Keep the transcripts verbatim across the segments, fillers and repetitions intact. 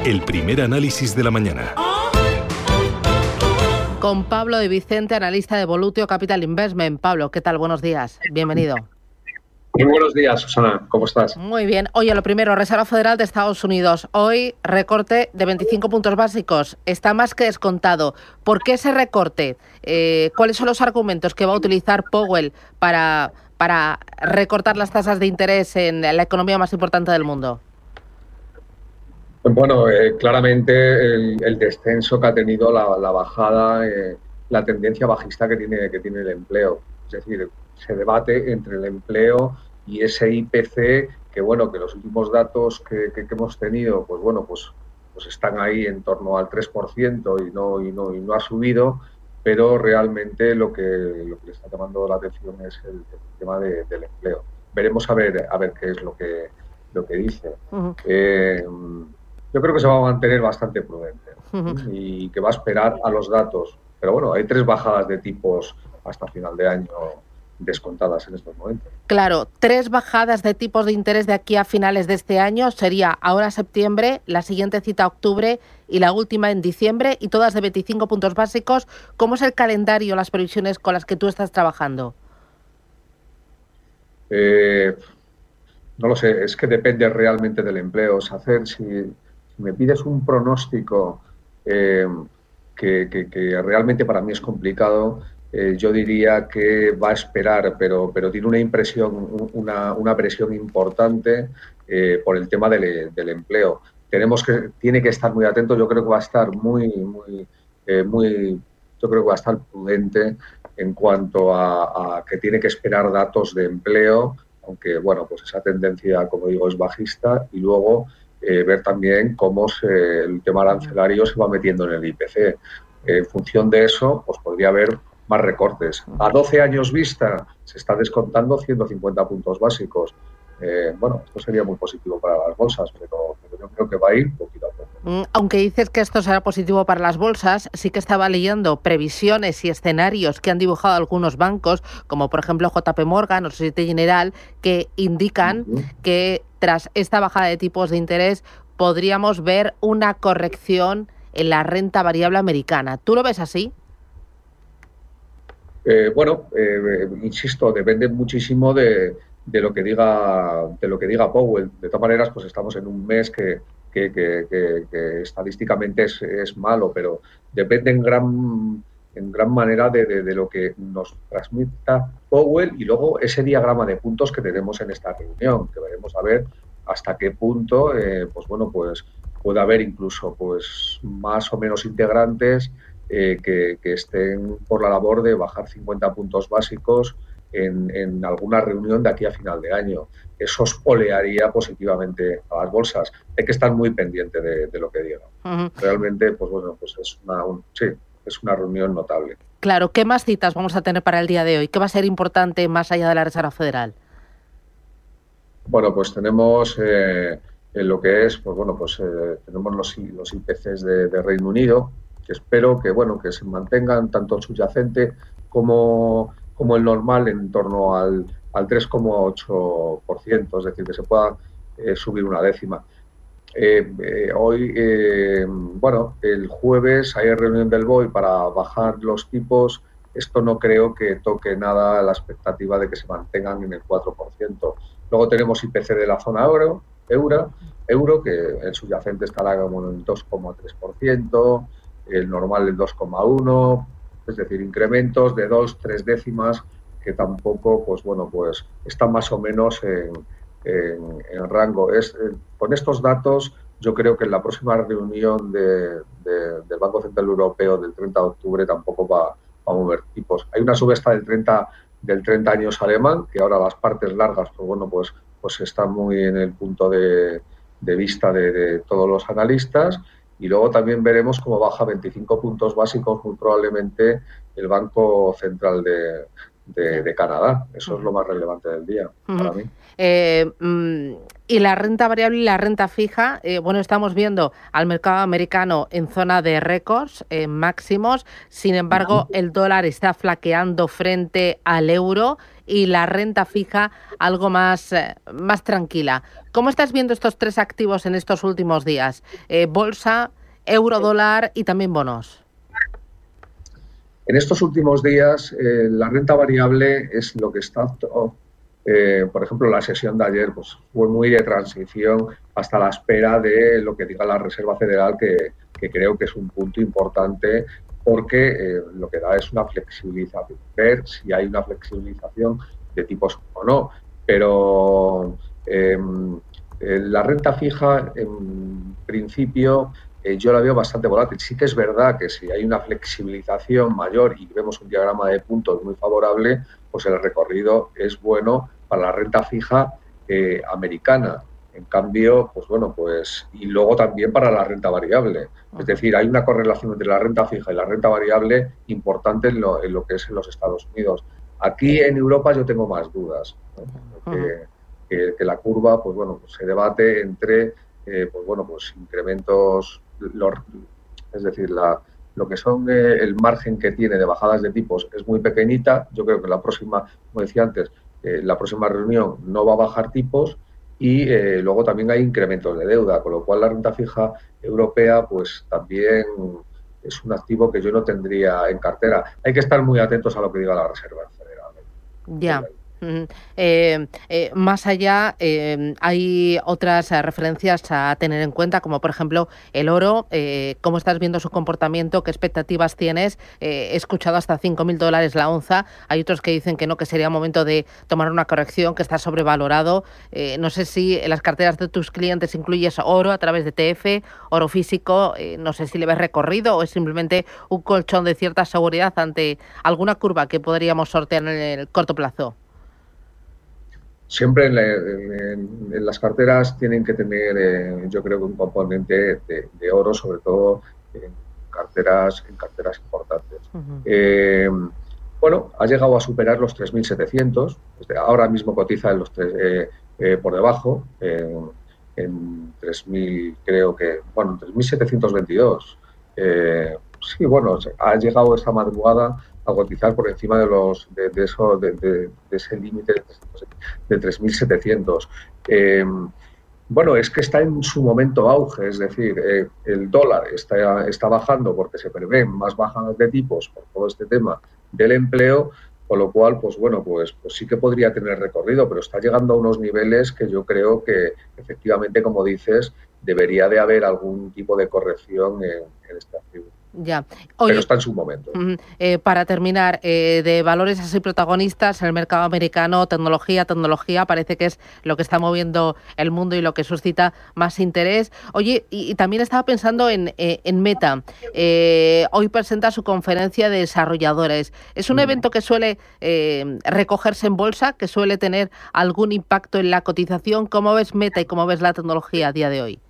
El primer análisis de la mañana. Con Pablo de Vicente, analista de Volutio Capital Investment. Pablo, ¿qué tal? Buenos días. Bienvenido. Muy buenos días, Susana. ¿Cómo estás? Muy bien. Oye, lo primero, Reserva Federal de Estados Unidos. Hoy recorte de veinticinco puntos básicos. Está más que descontado. ¿Por qué ese recorte? Eh, ¿Cuáles son los argumentos que va a utilizar Powell para, para recortar las tasas de interés en la economía más importante del mundo? Bueno, eh, claramente el, el descenso que ha tenido, la, la bajada, eh, la tendencia bajista que tiene, que tiene el empleo. Es decir, se debate entre el empleo y ese I P C, que bueno, que los últimos datos que, que, que hemos tenido, pues bueno, pues, pues están ahí en torno al tres por ciento y no, y no, y no ha subido, pero realmente lo que, lo que le está llamando la atención es el, el tema de, del empleo. Veremos a ver, a ver qué es lo que, lo que dice. Uh-huh. Eh, Yo creo que se va a mantener bastante prudente uh-huh. y que va a esperar a los datos. Pero bueno, hay tres bajadas de tipos hasta final de año descontadas en estos momentos. Claro, tres bajadas de tipos de interés de aquí a finales de este año. Sería ahora septiembre, la siguiente cita octubre y la última en diciembre, y todas de veinticinco puntos básicos. ¿Cómo es el calendario, las previsiones con las que tú estás trabajando? Eh, no lo sé, es que depende realmente del empleo. Es hacer, si... Si me pides un pronóstico eh, que, que, que realmente para mí es complicado, eh, yo diría que va a esperar, pero, pero tiene una impresión, una, una presión importante eh, por el tema del, del empleo. Tenemos que, tiene que estar muy atento. Yo creo que va a estar muy, muy, eh, muy, yo creo que va a estar prudente en cuanto a, a que tiene que esperar datos de empleo, aunque bueno, pues esa tendencia, como digo, es bajista, y luego Eh, ver también cómo se, el tema arancelario se va metiendo en el I P C. Eh, en función de eso, pues podría haber más recortes. A doce años vista se está descontando ciento cincuenta puntos básicos. Eh, bueno, esto sería muy positivo para las bolsas, pero, pero yo creo que va a ir poquito a poco. Aunque dices que esto será positivo para las bolsas, sí que estaba leyendo previsiones y escenarios que han dibujado algunos bancos, como por ejemplo J P Morgan o Societe General, que indican uh-huh. que tras esta bajada de tipos de interés podríamos ver una corrección en la renta variable americana. ¿Tú lo ves así? Eh, bueno, eh, insisto, depende muchísimo de, de lo que diga de lo que diga Powell. De todas maneras, pues estamos en un mes que, que, que, que, que estadísticamente es, es malo, pero depende en gran en gran manera de, de, de lo que nos transmita Powell y luego ese diagrama de puntos que tenemos en esta reunión, que veremos a ver hasta qué punto, eh, pues bueno, pues puede haber incluso pues más o menos integrantes eh, que, que estén por la labor de bajar cincuenta puntos básicos en, en alguna reunión de aquí a final de año. Eso olearía positivamente a las bolsas. Hay que estar muy pendiente de, de lo que digan. Uh-huh. Realmente, pues bueno, pues es una, un, sí, es una reunión notable. Claro, ¿qué más citas vamos a tener para el día de hoy? ¿Qué va a ser importante más allá de la Reserva Federal? Bueno, pues tenemos eh, en lo que es, pues bueno, pues eh, tenemos los, los I P Cs de, de Reino Unido, que espero que bueno que se mantengan tanto el subyacente como, como el normal en torno al, al tres coma ocho por ciento, es decir, que se pueda eh, subir una décima. Eh, eh, hoy, eh, bueno, el jueves hay reunión del B O E para bajar los tipos. Esto no creo que toque nada la expectativa de que se mantengan en el cuatro por ciento. Luego tenemos I P C de la zona euro, euro, euro que el subyacente estará como en el dos coma tres por ciento, el normal el dos coma uno por ciento, es decir, incrementos de dos, tres décimas que tampoco, pues bueno, pues están más o menos en En, en rango. Es, eh, con estos datos, yo creo que en la próxima reunión de, de, del Banco Central Europeo del treinta de octubre tampoco va, va a mover tipos. Hay una subesta del treinta, del treinta años alemán, que ahora las partes largas, pues bueno, pues, pues están muy en el punto de, de vista de, de todos los analistas. Y luego también veremos cómo baja veinticinco puntos básicos, muy probablemente, el Banco Central de, de, de Canadá. Eso uh-huh. es lo más relevante del día uh-huh. para mí. Eh, y la renta variable y la renta fija, eh, bueno, estamos viendo al mercado americano en zona de récords, eh, máximos. Sin embargo, el dólar está flaqueando frente al euro. y la renta fija algo más, eh, más tranquila. ¿Cómo estás viendo estos tres activos en estos últimos días? Eh, bolsa, euro dólar y también bonos. En estos últimos días, eh, la renta variable es lo que está, oh, eh, por ejemplo, la sesión de ayer pues, fue muy de transición hasta la espera de lo que diga la Reserva Federal, que, que creo que es un punto importante porque eh, lo que da es una flexibilización, ver si hay una flexibilización de tipos o no. Pero eh, eh, la renta fija, en principio, Eh, yo la veo bastante volátil. Sí que es verdad que si hay una flexibilización mayor y vemos un diagrama de puntos muy favorable, pues el recorrido es bueno para la renta fija eh, americana. En cambio, pues bueno, pues y luego también para la renta variable. Es decir, hay una correlación entre la renta fija y la renta variable importante en lo, en lo que es en los Estados Unidos. Aquí en Europa yo tengo más dudas, ¿no? que, que, que la curva, pues bueno, pues se debate entre eh, pues bueno, pues incrementos. Los, es decir, la, lo que son eh, el margen que tiene de bajadas de tipos es muy pequeñita. Yo creo que la próxima, como decía antes, eh, la próxima reunión no va a bajar tipos y eh, luego también hay incrementos de deuda, con lo cual la renta fija europea pues también es un activo que yo no tendría en cartera. Hay que estar muy atentos a lo que diga la Reserva Federal. Ya. Eh, eh, más allá, eh, hay otras eh, referencias a tener en cuenta, como por ejemplo el oro. Eh, ¿Cómo estás viendo su comportamiento? ¿Qué expectativas tienes? Eh, he escuchado hasta cinco mil dólares la onza. Hay otros que dicen que no, que sería momento de tomar una corrección, que está sobrevalorado. Eh, no sé si en las carteras de tus clientes incluyes oro a través de T F, oro físico. Eh, no sé si le ves recorrido o es simplemente un colchón de cierta seguridad ante alguna curva que podríamos sortear en el corto plazo. Siempre en, la, en, en las carteras tienen que tener, eh, yo creo que un componente de, de oro, sobre todo en carteras, en carteras importantes. Uh-huh. Eh, bueno, ha llegado a superar los tres mil setecientos, ahora mismo cotiza en los tres, eh, eh, por debajo, eh, en tres mil, creo que, bueno, tres mil setecientos veintidós. Eh, sí, bueno, ha llegado esta madrugada a cotizar por encima de los de, de eso de, de, de ese límite de tres mil setecientos. Eh, bueno, es que está en su momento auge, es decir, eh, el dólar está, está bajando porque se prevén más bajadas de tipos por todo este tema del empleo, con lo cual, pues bueno, pues, pues sí que podría tener recorrido, pero está llegando a unos niveles que yo creo que efectivamente, como dices, debería de haber algún tipo de corrección en, en este activo. Ya. Oye, pero está en su momento. Eh, para terminar, eh, de valores así protagonistas en el mercado americano, tecnología, tecnología, parece que es lo que está moviendo el mundo y lo que suscita más interés. Oye, y, y también estaba pensando en, eh, en Meta. Eh, hoy presenta su conferencia de desarrolladores. Es un mm. evento que suele eh, recogerse en bolsa, que suele tener algún impacto en la cotización. ¿Cómo ves Meta y cómo ves la tecnología a día de hoy?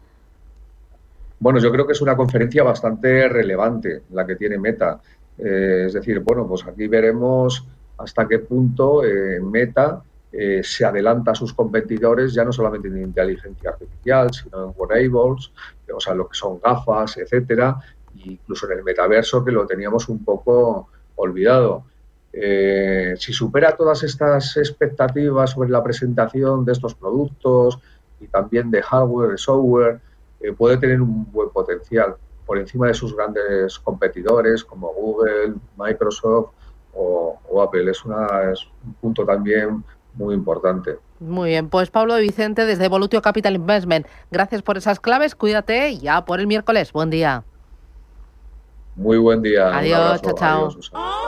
Bueno, yo creo que es una conferencia bastante relevante la que tiene Meta. Eh, es decir, bueno, pues aquí veremos hasta qué punto eh, Meta eh, se adelanta a sus competidores, ya no solamente en inteligencia artificial, sino en wearables, o sea, lo que son gafas, etcétera, e incluso en el metaverso, que lo teníamos un poco olvidado. Eh, si supera todas estas expectativas sobre la presentación de estos productos y también de hardware, de software, Eh, puede tener un buen potencial por encima de sus grandes competidores como Google, Microsoft o, o Apple. Es, una, es un punto también muy importante. Muy bien, pues Pablo de Vicente desde Volutio Capital Investment. Gracias por esas claves, cuídate ya por el miércoles. Buen día. Muy buen día. Adiós, chao, chao. Adiós,